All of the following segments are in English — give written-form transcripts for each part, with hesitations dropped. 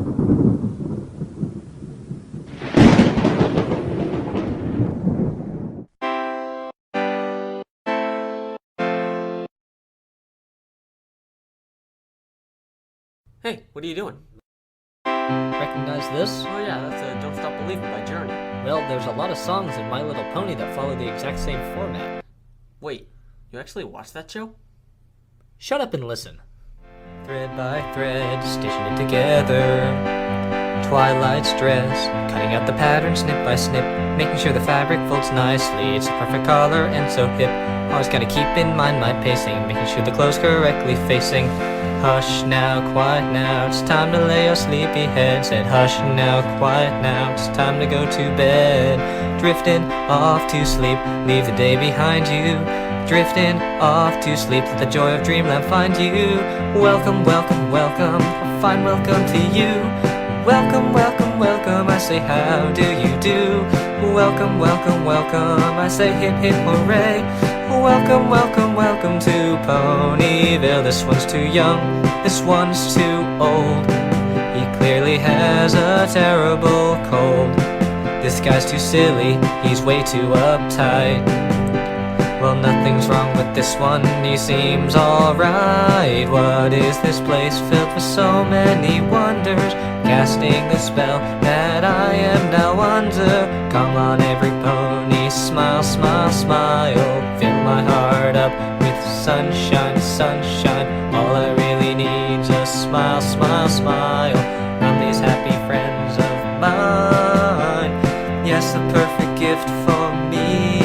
Hey, what are you doing? Recognize this? Oh yeah, that's Don't Stop Believing by Journey. Well, there's a lot of songs in My Little Pony that follow the exact same format. Wait, you actually watched that show? Shut up and listen. Thread by thread, stitching it together. Twilight's dress, cutting out the pattern snip by snip, making sure the fabric folds nicely. It's a perfect color and so hip. Always gotta keep in mind my pacing, making sure the clothes correctly facing. Hush now, quiet now, it's time to lay your sleepy head. Said hush now, quiet now, it's time to go to bed. Drifting off to sleep, leave the day behind you. Drifting off to sleep, let the joy of dreamland find you. Welcome, welcome, welcome, a fine welcome to you. Welcome, welcome, welcome, I say how do you do? Welcome, welcome, welcome, I say hip hip hooray. Welcome, welcome, welcome to Ponyville. This one's too young, this one's too old. He clearly has a terrible cold. This guy's too silly, he's way too uptight. Well, nothing's wrong with this one, he seems alright. What is this place filled with so many wonders, casting the spell that I am now under? Come on every pony, smile, smile, smile. Fill my heart up with sunshine, sunshine. All I really need's a smile, smile, smile from these happy friends of mine. Yes, the perfect gift for me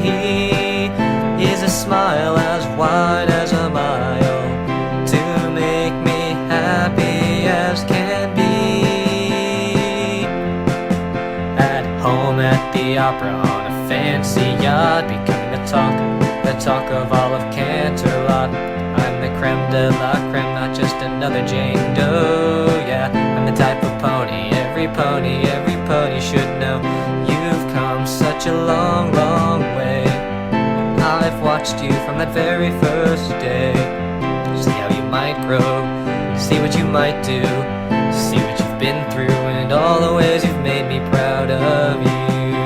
is a smile as wide as a mile, to make me happy as can be. At home at the opera on a fancy yacht, becoming the talk of all of Canterlot. I'm the creme de la creme, not just another Jane Doe. Yeah, I'm the type of pony every pony should know. You've come such a long, long way. I've watched you from that very first day. See how you might grow, see what you might do, see what you've been through, and all the ways you've made me proud of you.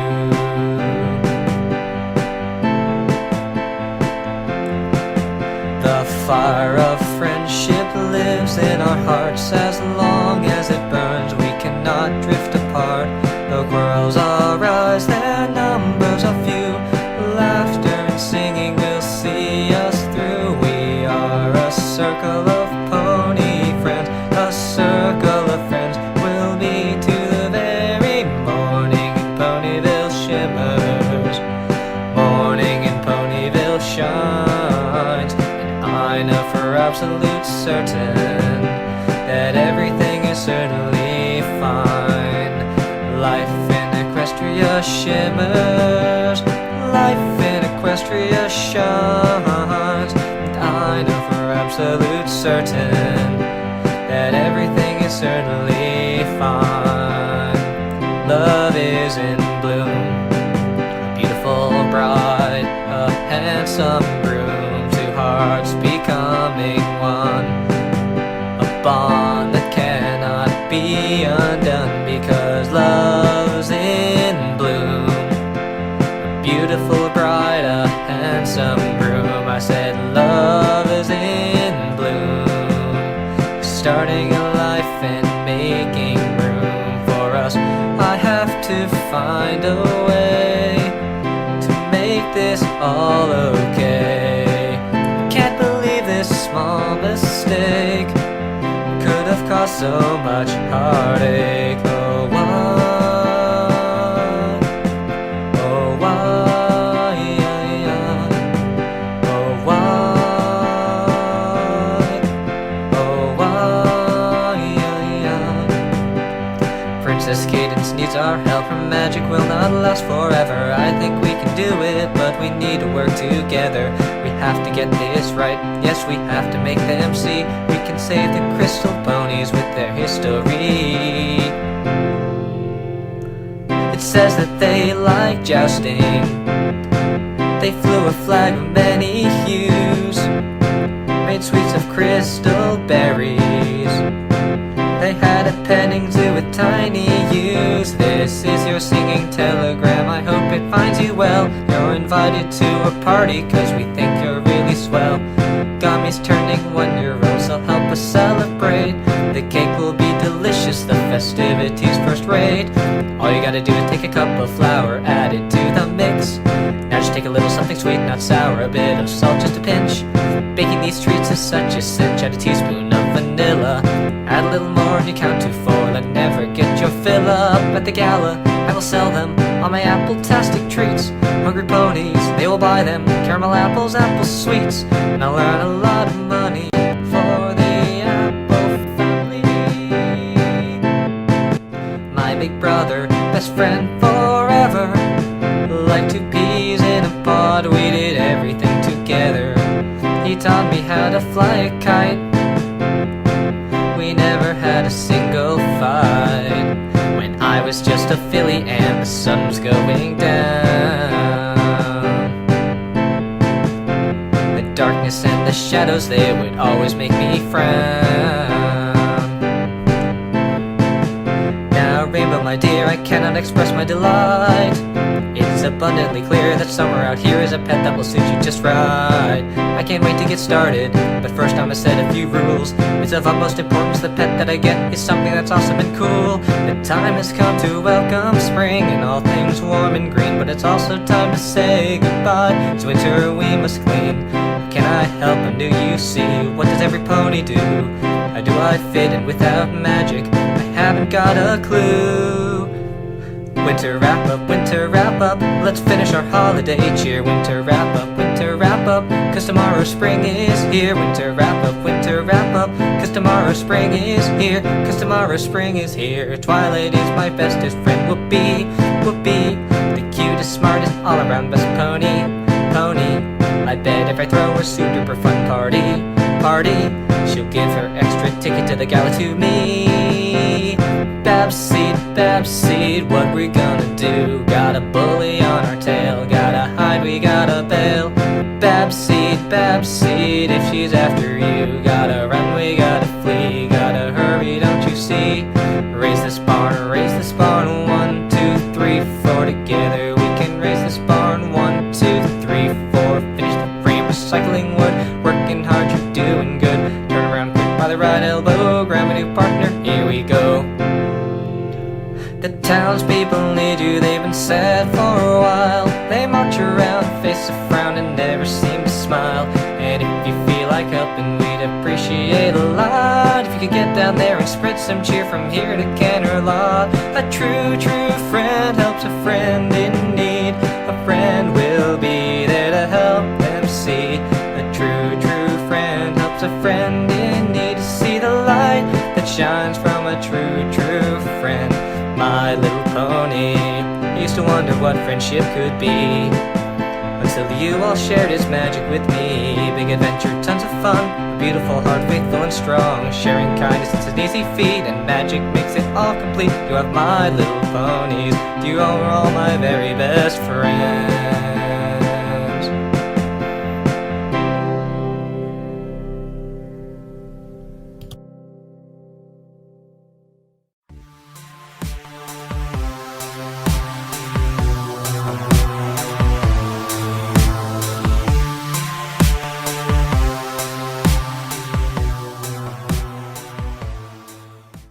The fire of friendship lives in our hearts. As long as it burns, we cannot drift apart. The girls are ours, their numbers are few. Laughter and singing will see us through. We are a circle of pony friends, a circle of friends. We'll be to the very morning in Ponyville shimmers, morning in Ponyville shines. And I know for absolute certain that everything is certainly fine. Life in Equestria shimmers, life in Equestria shines. And I know for absolute certain that everything is certainly fine. Love is in bloom, a beautiful bride, a handsome groom, two hearts becoming one, a bond that cannot be undone, because love's in bloom. A beautiful bride, a handsome groom. I said love is in bloom. Starting a life and making room for us. I have to find a way to make this all okay. Can't believe this small mistake could have caused so much heartache. Oh, why? Oh, why? Oh, why? Oh, why? Princess Cadence needs our help. Her magic will not last forever. I think we can do it, but we need to work together. We have to get this right. Yes, we have to make them see we can save the crystal ponies with their history. It says that they like jousting. They flew a flag of many hues, made sweets of crystal berries. They had at a petting zoo with tiny yous. This is your singing telegram, I hope it finds you well. You're invited to a party cause we think you're really swell. Gummy's turning 1 year old, so help us celebrate. The cake will be delicious, the festivities first rate. All you gotta do is take a cup of flour, add it to the mix. Now just take a little something sweet, not sour, a bit of salt, just a pinch. Baking these treats is such a cinch. Add a teaspoon of vanilla, add a little more and you count to 4. Let never get your fill up at the gala. I will sell them on my apple-tastic treats. Hungry ponies, they will buy them. Caramel apples, apple sweets, and I'll earn a lot of money for the apple family. My big brother, best friend forever, like 2 peas in a pod, we did everything together. He taught me how to fly a kite. We never had a single fight. When I was just a filly and the sun was going down, the darkness and the shadows, they would always make me frown. Now, Rainbow, my dear, I cannot express my delight. It's abundantly clear that somewhere out here is a pet that will suit you just right. I can't wait to get started, but first I'ma set a few rules. It's of utmost importance the pet that I get is something that's awesome and cool. The time has come to welcome spring and all things warm and green, but it's also time to say goodbye. It's winter, we must clean. Can I help, and do you see? What does every pony do? How do I fit in without magic? I haven't got a clue. Winter wrap up, let's finish our holiday cheer. Winter wrap up, cause tomorrow spring is here. Winter wrap up, cause tomorrow spring is here. Cause tomorrow spring is here. Twilight is my bestest friend, Whoopee, Whoopee, the cutest, smartest, all-around best pony. I bet if I throw a super fun party, she'll give her extra ticket to the gala to me. Babseed, what we gonna do? Got a bully on our tail, gotta hide, we gotta bail. Babseed, if she's after you, gotta run, we gotta flee, gotta hurry, don't you see? Raise this barn, 1, 2, 3, 4, together we can raise this barn. 1, 2, 3, 4, finish the frame, recycling wood, working hard, you're doing good. Turn around quick by the right elbow, grab a new partner, here we go. The townspeople need you, they've been sad for a while. They march around, face a frown, and never seem to smile. And if you feel like helping, we'd appreciate a lot if you could get down there and spread some cheer from here to Canterlot. A true friend helps a friend in need. A friend will be there to help them see. A true friend helps a friend in need to see the light that shines from a true friend. My little pony used to wonder what friendship could be, until you all shared its magic with me. Big adventure, tons of fun, a beautiful heart, faithful and strong. Sharing kindness, it's an easy feat, and magic makes it all complete. You have my little ponies, you are all my very best friends.